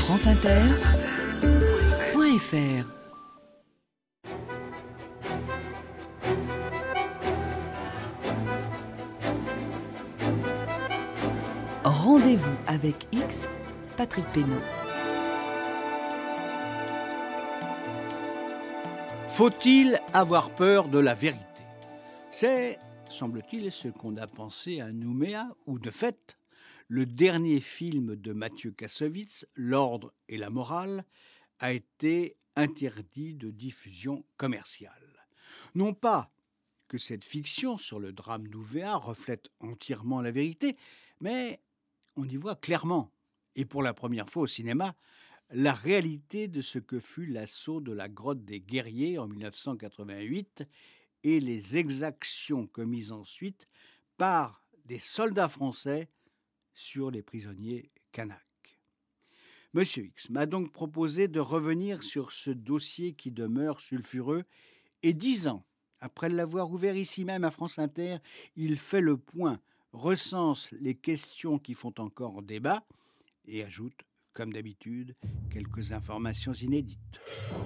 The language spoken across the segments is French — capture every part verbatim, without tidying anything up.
France Inter, point F R. Rendez-vous avec X, Patrick Pénaud. Faut-il avoir peur de la vérité ? C'est, semble-t-il, ce qu'on a pensé à Nouméa, où de fait, le dernier film de Mathieu Kassovitz, L'ordre et la morale, a été interdit de diffusion commerciale. Non pas que cette fiction sur le drame d'Ouvéa reflète entièrement la vérité, mais on y voit clairement, et pour la première fois au cinéma, la réalité de ce que fut l'assaut de la grotte des Guerriers en dix-neuf cent quatre-vingt-huit et les exactions commises ensuite par des soldats français sur les prisonniers kanaks. Monsieur X m'a donc proposé de revenir sur ce dossier qui demeure sulfureux et dix ans après l'avoir ouvert ici même à France Inter, il fait le point, recense les questions qui font encore débat et ajoute, comme d'habitude, quelques informations inédites.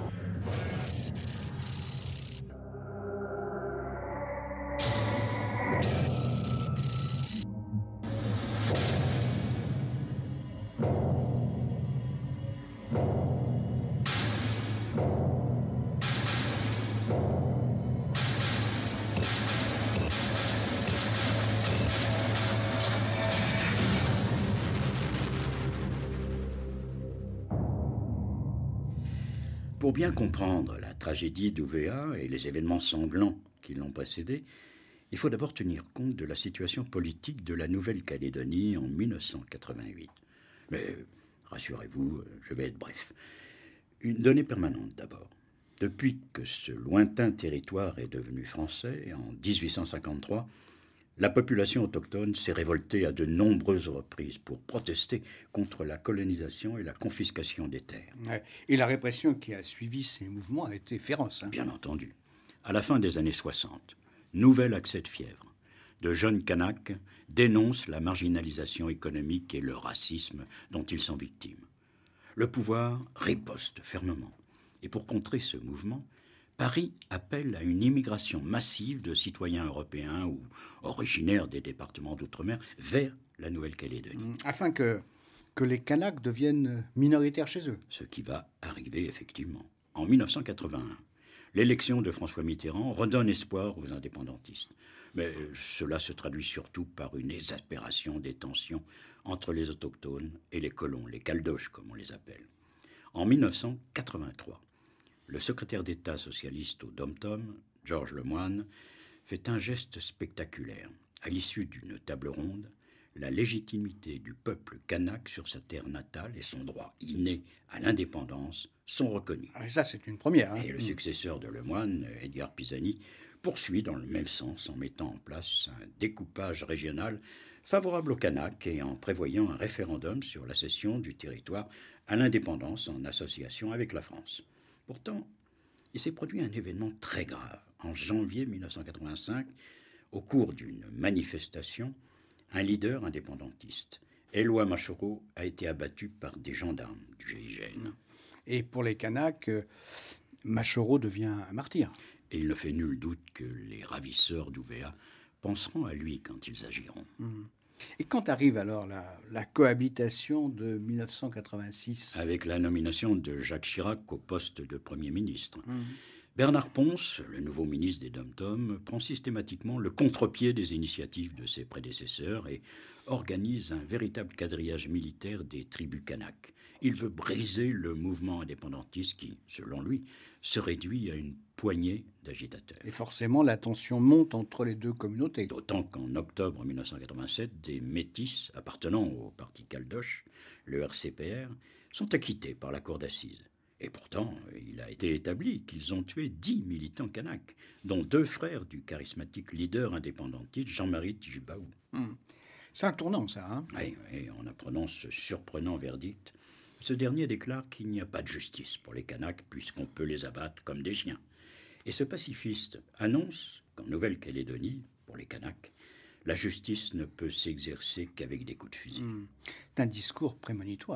Pour bien comprendre la tragédie d'Ouvéa et les événements sanglants qui l'ont précédée, il faut d'abord tenir compte de la situation politique de la Nouvelle-Calédonie en dix-neuf cent quatre-vingt-huit. Mais rassurez-vous, je vais être bref. Une donnée permanente d'abord. Depuis que ce lointain territoire est devenu français, en dix-huit cent cinquante-trois, la population autochtone s'est révoltée à de nombreuses reprises pour protester contre la colonisation et la confiscation des terres. Ouais. Et la répression qui a suivi ces mouvements a été féroce. Hein. Bien entendu. À la fin des années soixante, nouvel accès de fièvre. De jeunes Kanaks dénoncent la marginalisation économique et le racisme dont ils sont victimes. Le pouvoir riposte fermement. Et pour contrer ce mouvement, Paris appelle à une immigration massive de citoyens européens ou originaires des départements d'outre-mer vers la Nouvelle-Calédonie. Afin que, que les Kanaks deviennent minoritaires chez eux. Ce qui va arriver effectivement. En dix-neuf cent quatre-vingt-un, l'élection de François Mitterrand redonne espoir aux indépendantistes. Mais cela se traduit surtout par une exaspération des tensions entre les autochtones et les colons, les caldoches comme on les appelle. En dix-neuf cent quatre-vingt-trois, le secrétaire d'État socialiste au Dom-Tom, Georges Lemoine, fait un geste spectaculaire. À l'issue d'une table ronde, la légitimité du peuple kanak sur sa terre natale et son droit inné à l'indépendance sont reconnus. Ah, et ça, c'est une première. Hein. Et le successeur de Lemoine, Edgar Pisani, poursuit dans le même sens en mettant en place un découpage régional favorable aux Kanaks et en prévoyant un référendum sur la cession du territoire à l'indépendance en association avec la France. Pourtant, il s'est produit un événement très grave. En janvier dix-neuf cent quatre-vingt-cinq, au cours d'une manifestation, un leader indépendantiste, Éloi Machoro, a été abattu par des gendarmes du G I G N. Et pour les Kanaks, Machoro devient un martyr. Et il ne fait nul doute que les ravisseurs d'Ouvéa penseront à lui quand ils agiront. Mmh. Et quand arrive alors la, la cohabitation de dix-neuf cent quatre-vingt-six ? Avec la nomination de Jacques Chirac au poste de Premier ministre. Mmh. Bernard Ponce, le nouveau ministre des Dom-Tom, prend systématiquement le contre-pied des initiatives de ses prédécesseurs et organise un véritable quadrillage militaire des tribus kanaks. Il veut briser le mouvement indépendantiste qui, selon lui, se réduit à une poignée d'agitateurs. Et forcément, la tension monte entre les deux communautés. D'autant qu'en octobre dix-neuf cent quatre-vingt-sept, des métis appartenant au parti caldoche, le R C P R, sont acquittés par la cour d'assises. Et pourtant, il a été établi qu'ils ont tué dix militants kanaks, dont deux frères du charismatique leader indépendantiste Jean-Marie Tjibaou. Hum. C'est un tournant, ça. Hein oui, oui, en apprenant ce surprenant verdict, ce dernier déclare qu'il n'y a pas de justice pour les Kanaks puisqu'on peut les abattre comme des chiens. Et ce pacifiste annonce qu'en Nouvelle-Calédonie, pour les Kanaks, la justice ne peut s'exercer qu'avec des coups de fusil. Mmh. C'est un discours prémonitoire.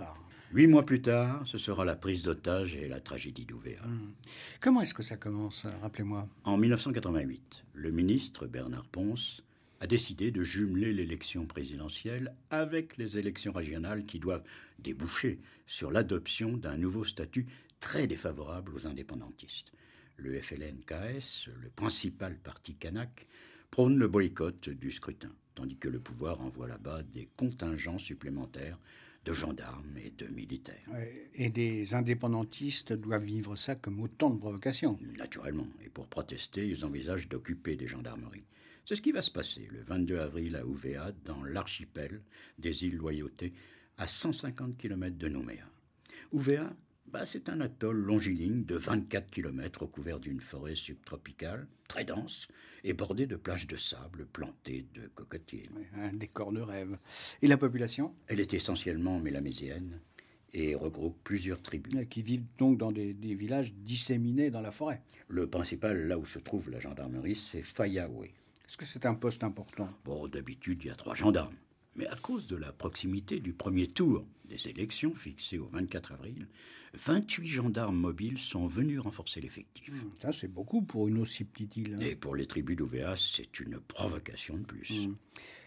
Huit mois plus tard, ce sera la prise d'otage et la tragédie d'Ouvéa. Mmh. Comment est-ce que ça commence, rappelez-moi? En mille neuf cent quatre-vingt-huit, le ministre Bernard Pons a décidé de jumeler l'élection présidentielle avec les élections régionales qui doivent déboucher sur l'adoption d'un nouveau statut très défavorable aux indépendantistes. Le F L N K S, le principal parti kanak, prône le boycott du scrutin, tandis que le pouvoir envoie là-bas des contingents supplémentaires de gendarmes et de militaires. Et des indépendantistes doivent vivre ça comme autant de provocations. Naturellement. Et pour protester, ils envisagent d'occuper des gendarmeries. C'est ce qui va se passer le vingt-deux avril à Ouvéa, dans l'archipel des îles Loyauté, à cent cinquante kilomètres de Nouméa. Ouvéa, bah, c'est un atoll longiligne de vingt-quatre kilomètres recouvert d'une forêt subtropicale, très dense, et bordée de plages de sable plantées de cocotiers. Oui, un décor de rêve. Et la population? Elle est essentiellement mélanésienne et regroupe plusieurs tribus. Qui vivent donc dans des, des villages disséminés dans la forêt. Le principal, là où se trouve la gendarmerie, c'est Fayaoué. Est-ce que c'est un poste important? Bon, d'habitude, il y a trois gendarmes. Mais à cause de la proximité du premier tour des élections, fixé au vingt-quatre avril, vingt-huit gendarmes mobiles sont venus renforcer l'effectif. Ça, c'est beaucoup pour une aussi petite île. Hein. Et pour les tribus d'Ouvéa, c'est une provocation de plus. Mmh.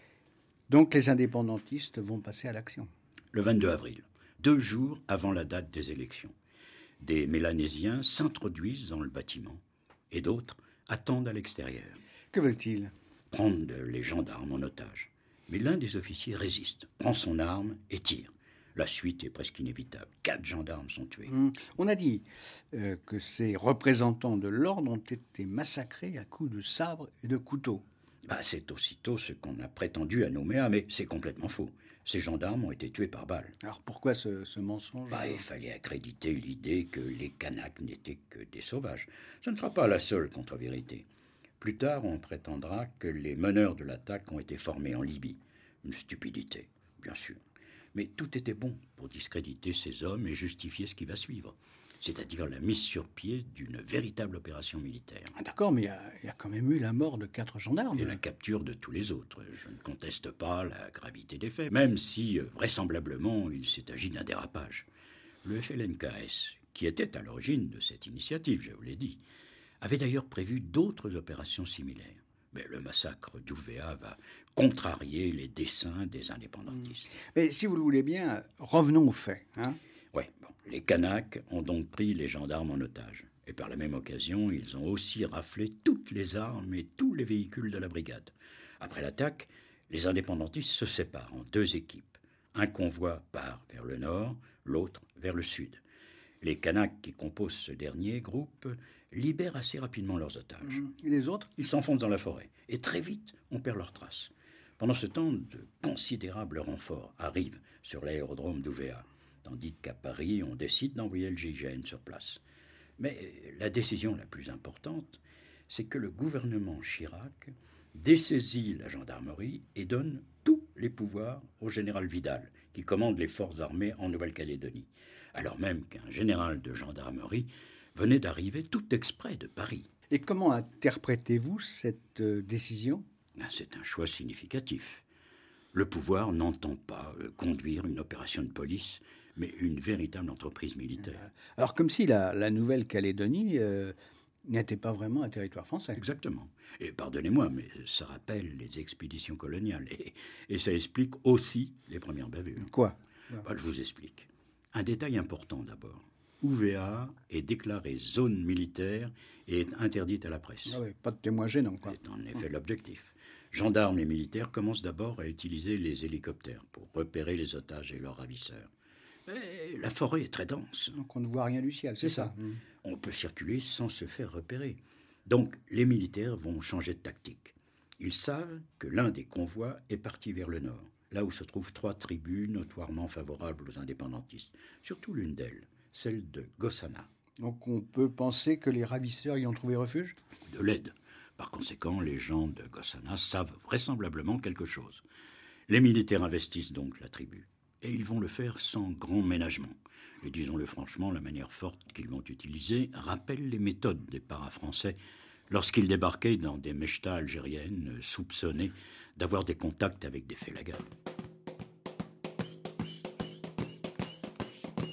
Donc les indépendantistes vont passer à l'action. Le vingt-deux avril, deux jours avant la date des élections, des Mélanésiens s'introduisent dans le bâtiment et d'autres attendent à l'extérieur. Que veulent-ils? Prendre les gendarmes en otage. Mais l'un des officiers résiste, prend son arme et tire. La suite est presque inévitable. Quatre gendarmes sont tués. Mmh. On a dit euh, que ces représentants de l'ordre ont été massacrés à coups de sabre et de couteau. Bah, c'est aussitôt ce qu'on a prétendu à Nouméa, mais c'est complètement faux. Ces gendarmes ont été tués par balle. Alors pourquoi ce, ce mensonge? Bah, il fallait accréditer l'idée que les Kanaks n'étaient que des sauvages. Ce ne sera pas la seule contre-vérité. Plus tard, on prétendra que les meneurs de l'attaque ont été formés en Libye. Une stupidité, bien sûr. Mais tout était bon pour discréditer ces hommes et justifier ce qui va suivre, c'est-à-dire la mise sur pied d'une véritable opération militaire. Ah, d'accord, mais il y, y a quand même eu la mort de quatre gendarmes. Et la capture de tous les autres. Je ne conteste pas la gravité des faits, même si, vraisemblablement, il s'est agi d'un dérapage. Le F L N K S, qui était à l'origine de cette initiative, je vous l'ai dit, avait d'ailleurs prévu d'autres opérations similaires. Mais le massacre d'Ouvéa va contrarier les desseins des indépendantistes. Mais si vous le voulez bien, revenons aux faits. Hein? Oui, bon, les Kanaks ont donc pris les gendarmes en otage. Et par la même occasion, ils ont aussi raflé toutes les armes et tous les véhicules de la brigade. Après l'attaque, les indépendantistes se séparent en deux équipes. Un convoi part vers le nord, l'autre vers le sud. Les Kanaks qui composent ce dernier groupe libèrent assez rapidement leurs otages. Et les autres? Ils s'enfoncent dans la forêt. Et très vite, on perd leurs traces. Pendant ce temps, de considérables renforts arrivent sur l'aérodrome d'Ouvéa, tandis qu'à Paris, on décide d'envoyer le G I G N sur place. Mais la décision la plus importante, c'est que le gouvernement Chirac dessaisit la gendarmerie et donne tous les pouvoirs au général Vidal, qui commande les forces armées en Nouvelle-Calédonie, alors même qu'un général de gendarmerie venait d'arriver tout exprès de Paris. Et comment interprétez-vous cette euh, décision? C'est un choix significatif. Le pouvoir n'entend pas euh, conduire une opération de police, mais une véritable entreprise militaire. Alors comme si la, la Nouvelle-Calédonie euh, n'était pas vraiment un territoire français. Exactement. Et pardonnez-moi, mais ça rappelle les expéditions coloniales. Et, et ça explique aussi les premières bavures. Quoi? Bah, je vous explique. Un détail important d'abord. Ouvéa est déclarée zone militaire et est interdite à la presse. Ah oui, pas de témoins gênants, quoi. C'est en effet l'objectif. Gendarmes et militaires commencent d'abord à utiliser les hélicoptères pour repérer les otages et leurs ravisseurs. Mais la forêt est très dense. Donc on ne voit rien du ciel, c'est ça, ça. Mmh. On peut circuler sans se faire repérer. Donc les militaires vont changer de tactique. Ils savent que l'un des convois est parti vers le nord, là où se trouvent trois tribus notoirement favorables aux indépendantistes, surtout l'une d'elles, celle de Gossana. Donc on peut penser que les ravisseurs y ont trouvé refuge? De l'aide. Par conséquent, les gens de Gossana savent vraisemblablement quelque chose. Les militaires investissent donc la tribu. Et ils vont le faire sans grand ménagement. Et disons-le franchement, la manière forte qu'ils vont utiliser rappelle les méthodes des para-français lorsqu'ils débarquaient dans des mechtas algériennes soupçonnées d'avoir des contacts avec des félagas.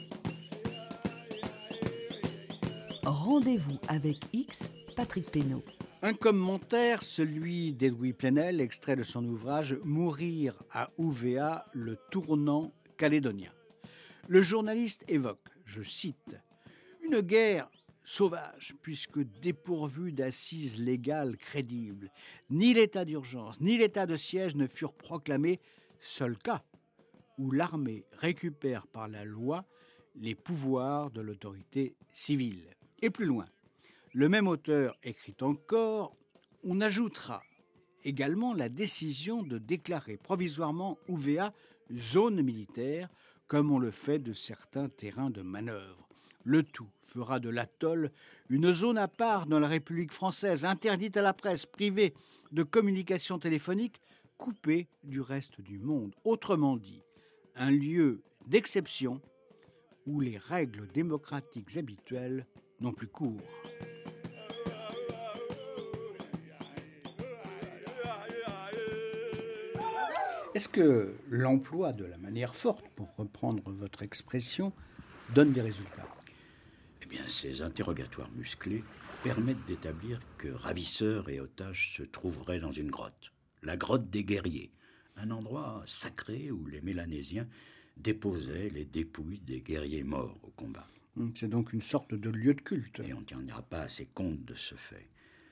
Rendez-vous avec X, Patrick Pénaud. Un commentaire, celui d'Edoui Plenel, extrait de son ouvrage « Mourir à Ouvéa, le tournant calédonien ». Le journaliste évoque, je cite, « une guerre sauvage, puisque dépourvue d'assises légales crédibles, ni l'état d'urgence, ni l'état de siège ne furent proclamés, seul cas où l'armée récupère par la loi les pouvoirs de l'autorité civile. » Et plus loin, le même auteur écrit encore, on ajoutera également la décision de déclarer provisoirement Ouvéa zone militaire, comme on le fait de certains terrains de manœuvre. Le tout fera de l'atoll une zone à part dans la République française, interdite à la presse, privée de communication téléphonique, coupée du reste du monde. Autrement dit, un lieu d'exception où les règles démocratiques habituelles n'ont plus cours. Est-ce que l'emploi de la manière forte, pour reprendre votre expression, donne des résultats ? Eh bien, ces interrogatoires musclés permettent d'établir que ravisseurs et otages se trouveraient dans une grotte, la grotte des guerriers, un endroit sacré où les Mélanésiens déposaient les dépouilles des guerriers morts au combat. C'est donc une sorte de lieu de culte. Et on ne tiendra pas assez compte de ce fait.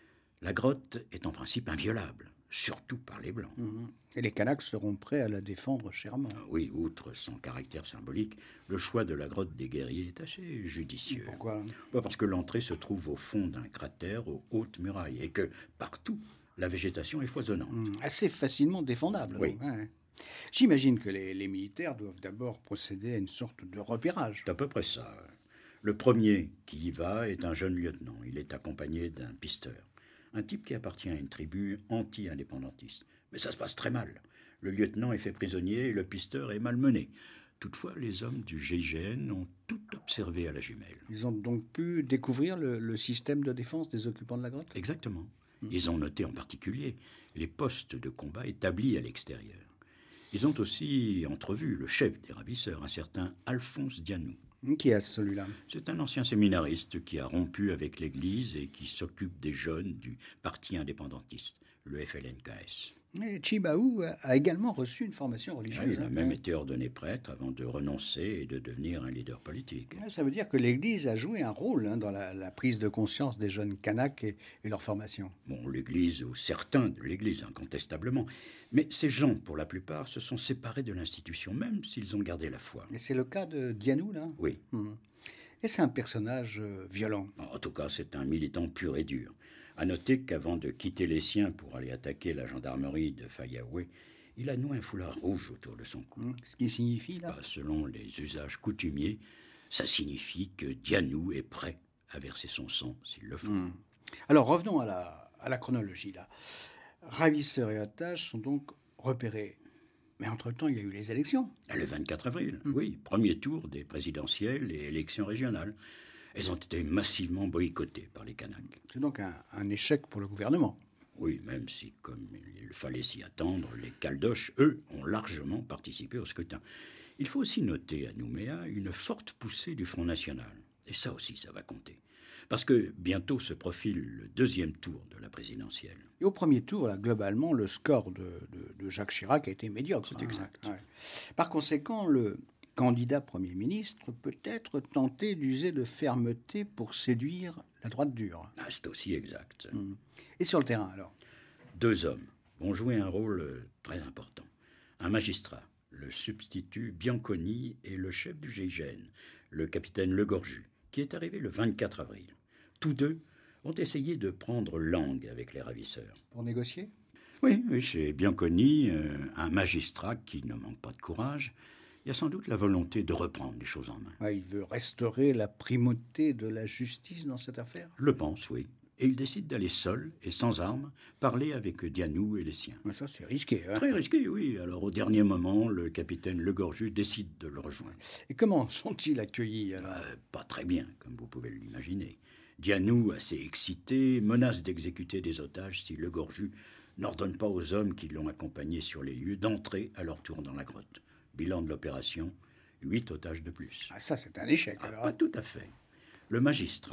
La grotte est en principe inviolable, surtout par les Blancs. Mmh. Et les Kanaks seront prêts à la défendre chèrement. Oui, outre son caractère symbolique, le choix de la grotte des guerriers est assez judicieux. Pourquoi ? Parce que l'entrée se trouve au fond d'un cratère aux hautes murailles et que, partout, la végétation est foisonnante. Mmh. Assez facilement défendable. Oui. Ouais. J'imagine que les, les militaires doivent d'abord procéder à une sorte de repérage. C'est à peu près ça. Le premier qui y va est un jeune lieutenant. Il est accompagné d'un pisteur. Un type qui appartient à une tribu anti-indépendantiste. Mais ça se passe très mal. Le lieutenant est fait prisonnier et le pisteur est malmené. Toutefois, les hommes du G I G N ont tout observé à la jumelle. Ils ont donc pu découvrir le, le système de défense des occupants de la grotte ? Exactement. Mmh. Ils ont noté en particulier les postes de combat établis à l'extérieur. Ils ont aussi entrevu le chef des ravisseurs, un certain Alphonse Dianou. Qui est celui-là ? C'est un ancien séminariste qui a rompu avec l'Église et qui s'occupe des jeunes du parti indépendantiste, le F L N K S. Et Chibaou a également reçu une formation religieuse. Oui, il a hein, même ouais. été ordonné prêtre avant de renoncer et de devenir un leader politique. Ça veut dire que l'Église a joué un rôle hein, dans la, la prise de conscience des jeunes Kanaks et, et leur formation. Bon, l'Église, ou certains de l'Église, incontestablement. Mais ces gens, pour la plupart, se sont séparés de l'institution, même s'ils ont gardé la foi. Et c'est le cas de Dianou, là ? Oui. Mmh. Et c'est un personnage euh, violent. En tout cas, c'est un militant pur et dur. À noter qu'avant de quitter les siens pour aller attaquer la gendarmerie de Fayaoué, il a noué un foulard rouge autour de son cou. Mmh. Ce qui signifie, là ? Bah, selon les usages coutumiers, ça signifie que Dianou est prêt à verser son sang s'il le faut. Mmh. Alors, revenons à la, à la chronologie, là. Ravisseurs et otages sont donc repérés. Mais entre-temps, il y a eu les élections. Le vingt-quatre avril, mmh. oui. Premier tour des présidentielles et élections régionales. Elles ont été massivement boycottées par les Kanaks. C'est donc un, un échec pour le gouvernement. Oui, même si, comme il fallait s'y attendre, les Caldoches, eux, ont largement participé au scrutin. Il faut aussi noter à Nouméa une forte poussée du Front National. Et ça aussi, ça va compter. Parce que bientôt se profile le deuxième tour de la présidentielle. Et au premier tour, là, globalement, le score de, de, de Jacques Chirac a été médiocre. C'est hein, exact. Ouais. Par conséquent, le candidat Premier ministre peut être tenté d'user de fermeté pour séduire la droite dure. Ah, c'est aussi exact. Mmh. Et sur le terrain, alors ? Deux hommes vont jouer un rôle très important. Un magistrat, le substitut Bianconi, et le chef du G I G N, le capitaine Legorju, qui est arrivé le vingt-quatre avril. Tous deux ont essayé de prendre langue avec les ravisseurs. Pour négocier ? Oui, oui, chez Bianconi, euh, un magistrat qui ne manque pas de courage, il y a sans doute la volonté de reprendre les choses en main. Ouais, il veut restaurer la primauté de la justice dans cette affaire ? Je le pense, oui. Et il décide d'aller seul et sans armes parler avec Dianou et les siens. Mais ça, c'est risqué. Hein ? Très risqué, oui. Alors, au dernier moment, le capitaine Legorju décide de le rejoindre. Et comment sont-ils accueillis alors ? euh, Pas très bien, comme vous pouvez l'imaginer. Dianou, assez excité, menace d'exécuter des otages si Legorju n'ordonne pas aux hommes qui l'ont accompagné sur les lieux d'entrer à leur tour dans la grotte. Bilan de l'opération, huit otages de plus. Ah, ça, c'est un échec, Ah, alors. pas tout à fait. Le magistrat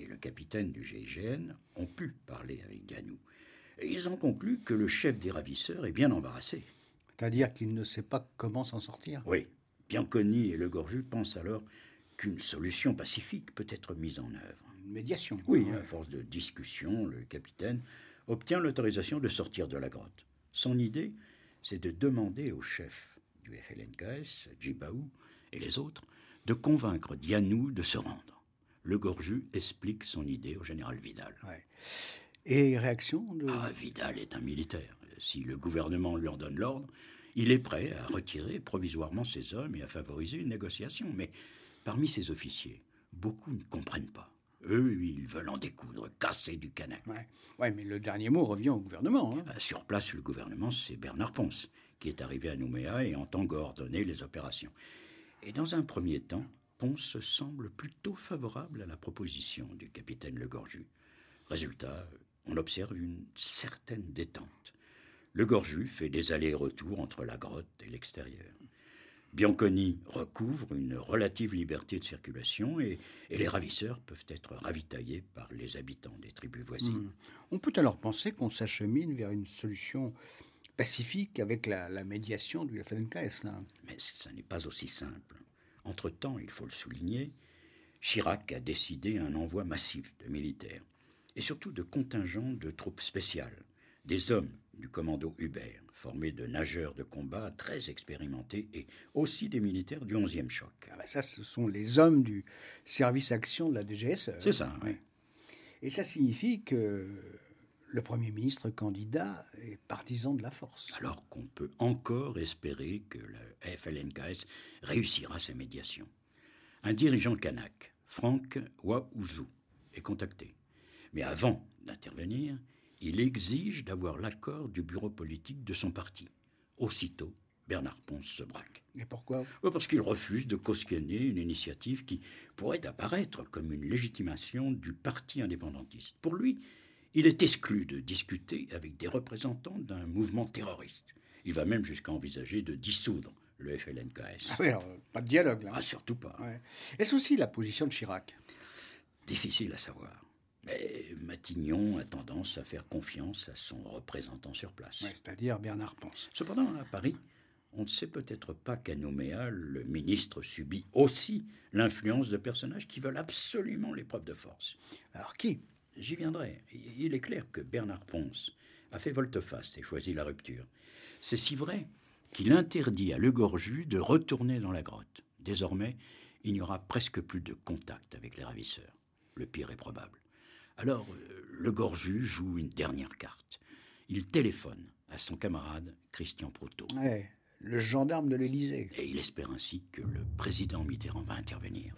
et le capitaine du G I G N ont pu parler avec Dianou. Et ils ont conclu que le chef des ravisseurs est bien embarrassé. C'est-à-dire qu'il ne sait pas comment s'en sortir. Oui, Bianconi et Le Gorju pensent alors qu'une solution pacifique peut être mise en œuvre. Une médiation. Oui, à force de discussion, le capitaine obtient l'autorisation de sortir de la grotte. Son idée, c'est de demander au chef du F L N K S, Djibaou, et les autres, de convaincre Dianou de se rendre. Le Gorju explique son idée au général Vidal. Ouais. Et réaction de... Ah, Vidal est un militaire. Si le gouvernement lui en donne l'ordre, il est prêt à retirer provisoirement ses hommes et à favoriser une négociation. Mais parmi ses officiers, beaucoup ne comprennent pas. Eux, ils veulent en découdre, casser du canac. Ouais. Ouais, mais le dernier mot revient au gouvernement. Hein. Sur place, le gouvernement, c'est Bernard Pons, qui est arrivé à Nouméa et entend coordonner les opérations. Et dans un premier temps, Pons semble plutôt favorable à la proposition du capitaine Le Gorju. Résultat, on observe une certaine détente. Le Gorju fait des allers-retours entre la grotte et l'extérieur. Bianconi recouvre une relative liberté de circulation et, et les ravisseurs peuvent être ravitaillés par les habitants des tribus voisines. Mmh. On peut alors penser qu'on s'achemine vers une solution pacifique avec la, la médiation du F L N K S. Là. Mais ça n'est pas aussi simple. Entre-temps, il faut le souligner, Chirac a décidé un envoi massif de militaires et surtout de contingents de troupes spéciales, des hommes du commando Hubert, formés de nageurs de combat très expérimentés et aussi des militaires du onzième choc. Ah ben ça, ce sont les hommes du service action de la D G S E. C'est ça, oui. Et ça signifie que le Premier ministre candidat est partisan de la force. Alors qu'on peut encore espérer que le F L N K S réussira sa médiation. Un dirigeant kanak, Franck Waouzou, est contacté. Mais avant d'intervenir, il exige d'avoir l'accord du bureau politique de son parti. Aussitôt, Bernard Pons se braque. Et pourquoi ? Parce qu'il refuse de cautionner une initiative qui pourrait apparaître comme une légitimation du parti indépendantiste. Pour lui, il est exclu de discuter avec des représentants d'un mouvement terroriste. Il va même jusqu'à envisager de dissoudre le F L N K S. Ah oui, alors, pas de dialogue, là. Ah, surtout pas. Ouais. Est-ce aussi la position de Chirac ? Difficile à savoir. Mais Matignon a tendance à faire confiance à son représentant sur place. Ouais, c'est-à-dire Bernard Pons. Cependant, à Paris, on ne sait peut-être pas qu'à Nouméa, le ministre subit aussi l'influence de personnages qui veulent absolument l'épreuve de force. Alors qui ? J'y viendrai. Il est clair que Bernard Pons a fait volte-face et choisi la rupture. C'est si vrai qu'il interdit à Le Gorju de retourner dans la grotte. Désormais, il n'y aura presque plus de contact avec les ravisseurs. Le pire est probable. Alors, Le Gorju joue une dernière carte. Il téléphone à son camarade Christian Proutot. Ouais, le gendarme de l'Élysée. Et il espère ainsi que le président Mitterrand va intervenir.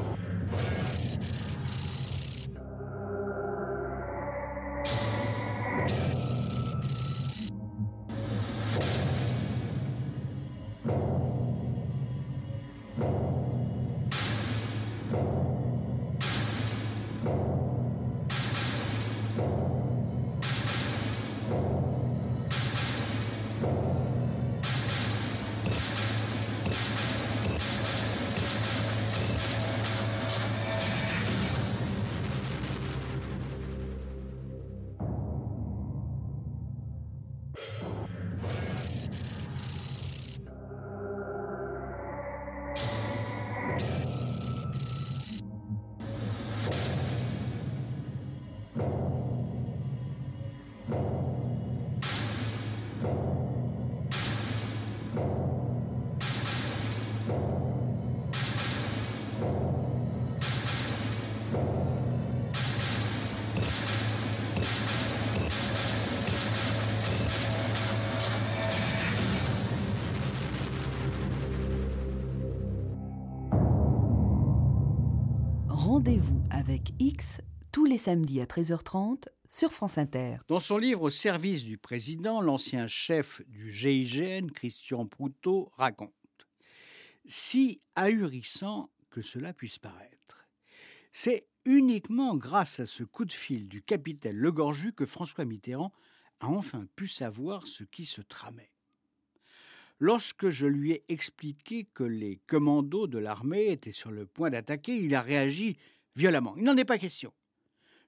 Rendez-vous avec X tous les samedis à treize heures trente sur France Inter. Dans son livre Au service du président, l'ancien chef du G I G N, Christian Proutot, raconte « Si ahurissant que cela puisse paraître, c'est uniquement grâce à ce coup de fil du capitaine Le Gorju que François Mitterrand a enfin pu savoir ce qui se tramait. Lorsque je lui ai expliqué que les commandos de l'armée étaient sur le point d'attaquer, il a réagi violemment. Il n'en est pas question.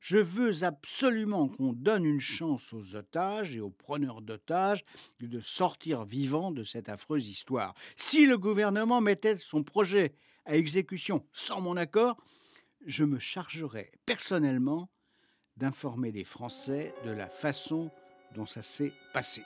Je veux absolument qu'on donne une chance aux otages et aux preneurs d'otages de sortir vivants de cette affreuse histoire. Si le gouvernement mettait son projet à exécution sans mon accord, je me chargerais personnellement d'informer les Français de la façon dont ça s'est passé.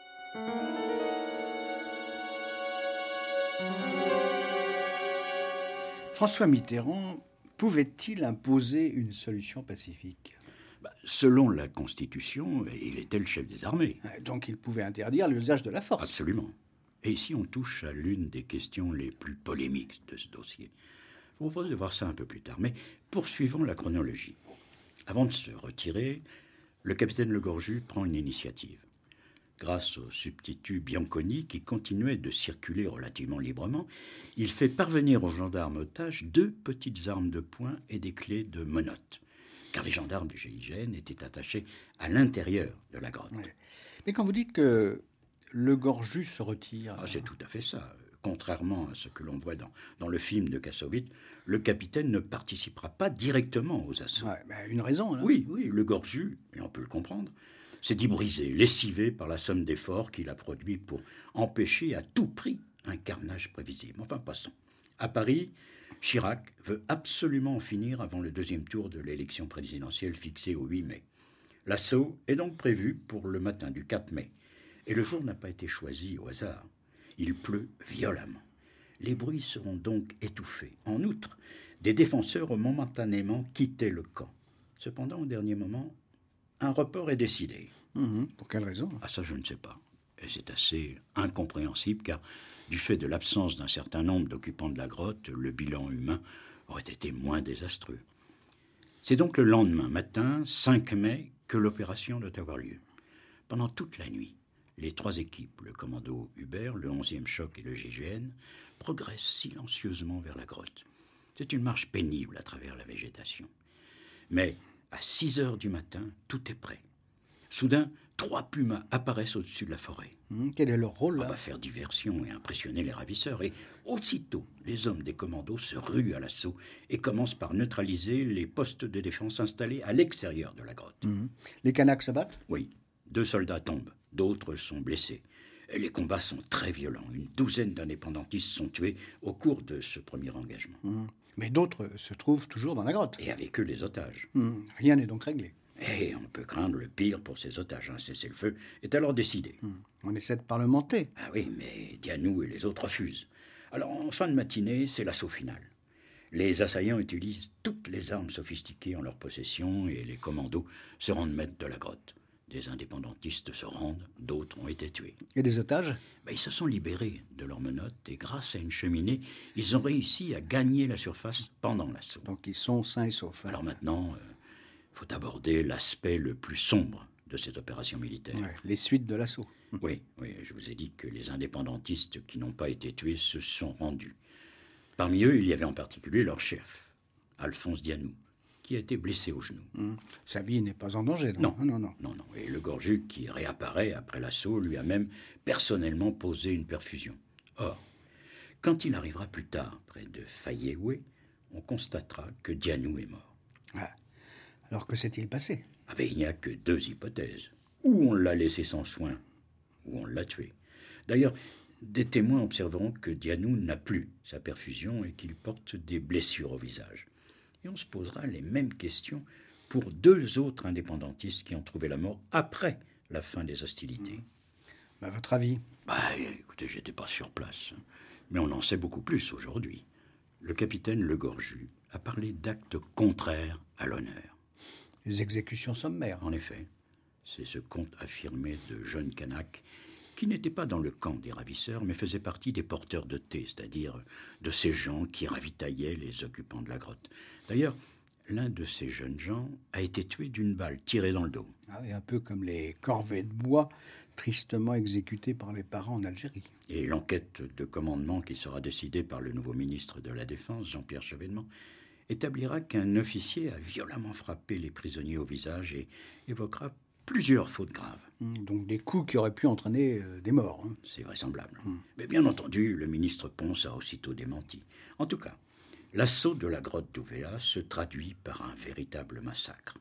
François Mitterrand pouvait-il imposer une solution pacifique ? Bah, selon la Constitution, il était le chef des armées. Donc il pouvait interdire l'usage de la force. Absolument. Et ici, on touche à l'une des questions les plus polémiques de ce dossier. Je vous propose de voir ça un peu plus tard, mais poursuivons la chronologie. Avant de se retirer, le capitaine Legorju prend une initiative. Grâce au substitut Bianconi, qui continuait de circuler relativement librement, il fait parvenir aux gendarmes otages deux petites armes de poing et des clés de menottes, car les gendarmes du G I G N étaient attachés à l'intérieur de la grotte. Ouais. Mais quand vous dites que Legorju se retire... Ah, c'est tout à fait ça. Contrairement à ce que l'on voit dans, dans le film de Kassovitz, le capitaine ne participera pas directement aux assauts. Ouais, bah une raison, là. Oui, oui, Legorju, et on peut le comprendre, s'est dit brisé, lessivé par la somme d'efforts qu'il a produit pour empêcher à tout prix un carnage prévisible. Enfin, passons. À Paris, Chirac veut absolument en finir avant le deuxième tour de l'élection présidentielle fixée au huit mai. L'assaut est donc prévu pour le matin du quatre mai. Et le jour n'a pas été choisi au hasard. Il pleut violemment. Les bruits seront donc étouffés. En outre, des défenseurs ont momentanément quitté le camp. Cependant, au dernier moment, un report est décidé. Mmh, pour quelle raison ? Ah, ça, je ne sais pas. Et c'est assez incompréhensible, car du fait de l'absence d'un certain nombre d'occupants de la grotte, le bilan humain aurait été moins désastreux. C'est donc le lendemain matin, cinq mai, que l'opération doit avoir lieu. Pendant toute la nuit, les trois équipes, le commando Hubert, le onzième choc et le G I G N, progressent silencieusement vers la grotte. C'est une marche pénible à travers la végétation. Mais à six heures du matin, tout est prêt. Soudain, trois pumas apparaissent au-dessus de la forêt. Mmh, quel est leur rôle, là ? On va faire diversion et impressionner les ravisseurs. Et aussitôt, les hommes des commandos se ruent à l'assaut et commencent par neutraliser les postes de défense installés à l'extérieur de la grotte. Mmh. Les Kanaks se battent ? Oui, deux soldats tombent, d'autres sont blessés. Et les combats sont très violents. Une douzaine d'indépendantistes sont tués au cours de ce premier engagement. Mmh. Mais d'autres se trouvent toujours dans la grotte. Et avec eux, les otages. Mmh. Rien n'est donc réglé. Et on peut craindre le pire pour ces otages. Un cessez-le-feu est alors décidé. Mmh. On essaie de parlementer. Ah oui, mais Dianou et les autres refusent. Alors, en fin de matinée, c'est l'assaut final. Les assaillants utilisent toutes les armes sophistiquées en leur possession et les commandos se rendent maîtres de la grotte. Des indépendantistes se rendent, d'autres ont été tués. Et les otages ? Ben, ils se sont libérés de leurs menottes et grâce à une cheminée, ils ont réussi à gagner la surface pendant l'assaut. Donc ils sont sains et saufs. Alors maintenant, il euh, faut aborder l'aspect le plus sombre de cette opération militaire. Ouais, les suites de l'assaut. Oui, oui, je vous ai dit que les indépendantistes qui n'ont pas été tués se sont rendus. Parmi eux, il y avait en particulier leur chef, Alphonse Dianou, qui a été blessé au genou. Mmh. Sa vie n'est pas en danger, non. Non, non, non. non, non. Et Legorju, qui réapparaît après l'assaut, lui a même personnellement posé une perfusion. Or, quand il arrivera plus tard près de Fayeoué, on constatera que Dianou est mort. Ah. Alors que s'est-il passé ? Ah ben, il n'y a que deux hypothèses. Ou on l'a laissé sans soin, ou on l'a tué. D'ailleurs, des témoins observeront que Dianou n'a plus sa perfusion et qu'il porte des blessures au visage. Et on se posera les mêmes questions pour deux autres indépendantistes qui ont trouvé la mort après la fin des hostilités. Mmh. À votre avis ? Bah, écoutez, j'étais pas sur place, mais on en sait beaucoup plus aujourd'hui. Le capitaine Legorju a parlé d'actes contraires à l'honneur. Les exécutions sommaires. En effet, c'est ce qu'ont affirmé de jeunes Kanaks qui n'étaient pas dans le camp des ravisseurs, mais faisaient partie des porteurs de thé, c'est-à-dire de ces gens qui ravitaillaient les occupants de la grotte. D'ailleurs, l'un de ces jeunes gens a été tué d'une balle tirée dans le dos. Ah oui, un peu comme les corvées de bois tristement exécutés par les parents en Algérie. Et l'enquête de commandement qui sera décidée par le nouveau ministre de la Défense, Jean-Pierre Chevènement, établira qu'un officier a violemment frappé les prisonniers au visage et évoquera plusieurs fautes graves. Mmh, donc des coups qui auraient pu entraîner euh, des morts. Hein. C'est vraisemblable. Mmh. Mais bien entendu, le ministre Pons a aussitôt démenti. En tout cas, l'assaut de la grotte d'Ouvéa se traduit par un véritable massacre.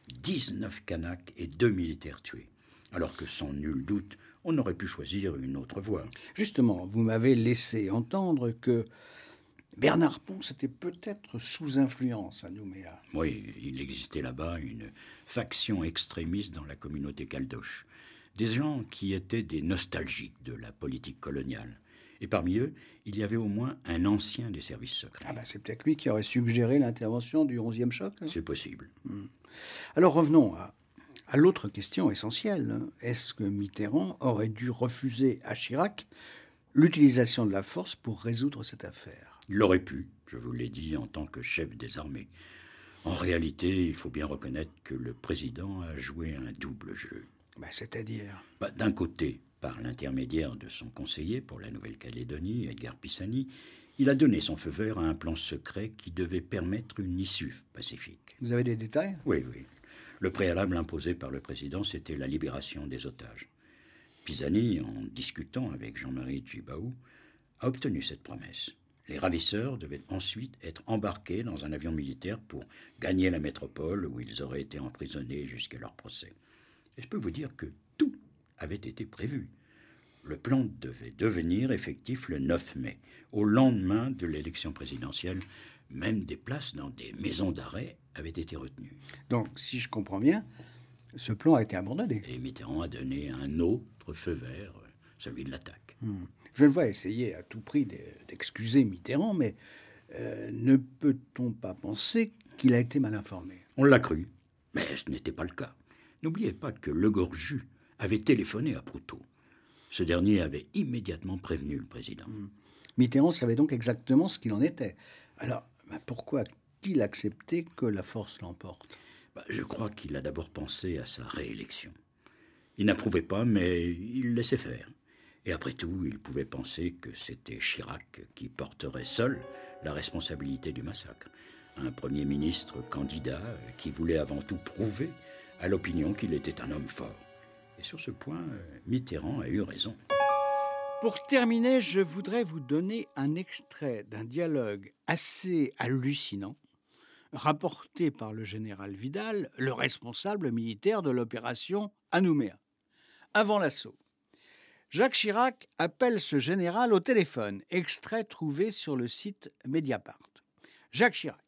dix-neuf Kanaks et deux militaires tués. Alors que sans nul doute, on aurait pu choisir une autre voie. Justement, vous m'avez laissé entendre que Bernard Pons était peut-être sous influence à Nouméa. Oui, il existait là-bas une faction extrémiste dans la communauté caldoche. Des gens qui étaient des nostalgiques de la politique coloniale. Et parmi eux, il y avait au moins un ancien des services secrets. Ah ben c'est peut-être lui qui aurait suggéré l'intervention du onzième choc. Hein. C'est possible. Hmm. Alors revenons à, à l'autre question essentielle. Est-ce que Mitterrand aurait dû refuser à Chirac l'utilisation de la force pour résoudre cette affaire? Il l'aurait pu, je vous l'ai dit, en tant que chef des armées. En réalité, il faut bien reconnaître que le président a joué un double jeu. Ben, c'est-à-dire bah, D'un côté, par l'intermédiaire de son conseiller pour la Nouvelle-Calédonie, Edgar Pisani, il a donné son feu vert à un plan secret qui devait permettre une issue pacifique. Vous avez des détails? Oui, oui. Le préalable imposé par le président, c'était la libération des otages. Pisani, en discutant avec Jean-Marie Tjibaou, a obtenu cette promesse. Les ravisseurs devaient ensuite être embarqués dans un avion militaire pour gagner la métropole où ils auraient été emprisonnés jusqu'à leur procès. Et je peux vous dire que tout avait été prévu. Le plan devait devenir effectif le neuf mai, au lendemain de l'élection présidentielle. Même des places dans des maisons d'arrêt avaient été retenues. Donc, si je comprends bien, ce plan a été abandonné. Et Mitterrand a donné un autre feu vert, celui de l'attaque. Hmm. Je le vois essayer à tout prix d'excuser Mitterrand, mais euh, ne peut-on pas penser qu'il a été mal informé? On l'a cru, mais ce n'était pas le cas. N'oubliez pas que Legorju avait téléphoné à Proutot. Ce dernier avait immédiatement prévenu le président. Mmh. Mitterrand savait donc exactement ce qu'il en était. Alors, bah pourquoi a-t-il accepté que la force l'emporte? bah, Je crois qu'il a d'abord pensé à sa réélection. Il n'approuvait pas, mais il laissait faire. Et après tout, il pouvait penser que c'était Chirac qui porterait seul la responsabilité du massacre. Un Premier ministre candidat qui voulait avant tout prouver à l'opinion qu'il était un homme fort. Et sur ce point, Mitterrand a eu raison. Pour terminer, je voudrais vous donner un extrait d'un dialogue assez hallucinant rapporté par le général Vidal, le responsable militaire de l'opération à Nouméa. Avant l'assaut, Jacques Chirac appelle ce général au téléphone, extrait trouvé sur le site Mediapart. Jacques Chirac,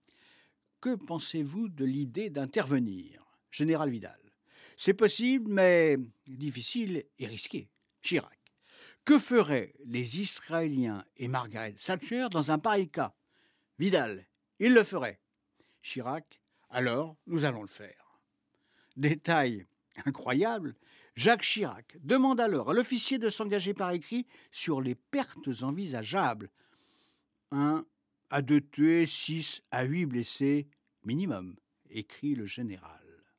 que pensez-vous de l'idée d'intervenir? Général Vidal, c'est possible, mais difficile et risqué. Chirac, que feraient les Israéliens et Margaret Thatcher dans un pareil cas? Vidal, ils le feraient. Chirac, alors nous allons le faire. Détail incroyable, Jacques Chirac demande alors à l'officier de s'engager par écrit sur les pertes envisageables. un à deux tués, six à huit blessés minimum, écrit le général.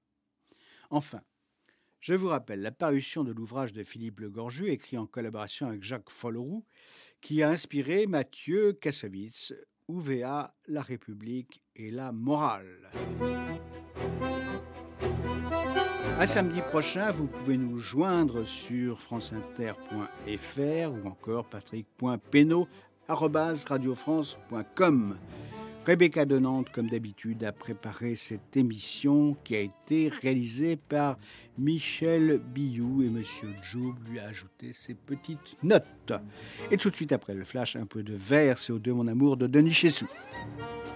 Enfin, je vous rappelle la parution de l'ouvrage de Philippe Legorju, écrit en collaboration avec Jacques Folloroux, qui a inspiré Mathieu Kassovitz, U V A, La République et la morale. À samedi prochain, vous pouvez nous joindre sur franceinter point f r ou encore patrick point penaud arobase radio france point com. Rebecca de Nantes, comme d'habitude, a préparé cette émission qui a été réalisée par Michel Billou et Monsieur Joub lui a ajouté ses petites notes. Et tout de suite après le flash, un peu de verre, C O deux, mon amour, de Denis Chessou.